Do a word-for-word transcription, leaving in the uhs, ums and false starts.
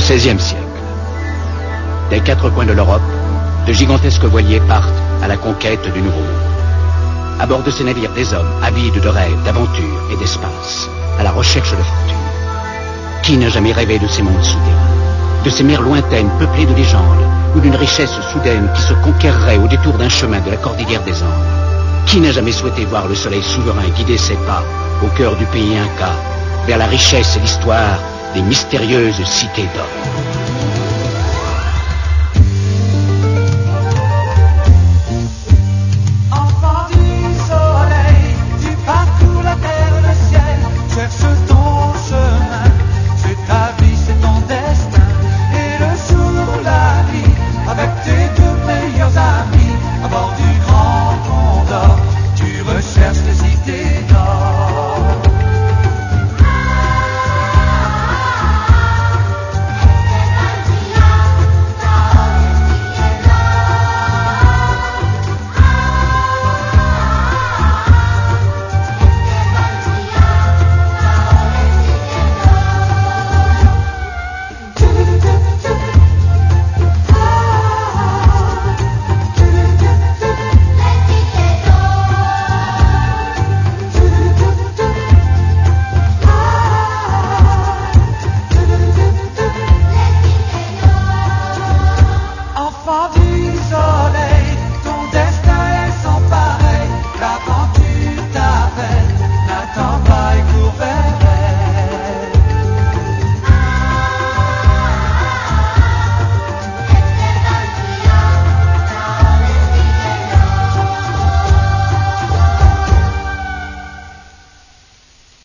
seizième siècle. Des quatre coins de l'Europe, de gigantesques voiliers partent à la conquête du Nouveau Monde. À bord de ces navires, des hommes avides de rêves, d'aventures et d'espace, à la recherche de fortune. Qui n'a jamais rêvé de ces mondes souterrains, de ces mers lointaines peuplées de légendes, ou d'une richesse soudaine qui se conquerrait au détour d'un chemin de la cordillère des Andes? Qui n'a jamais souhaité voir le soleil souverain guider ses pas au cœur du pays Inca, vers la richesse et l'histoire des mystérieuses cités d'or?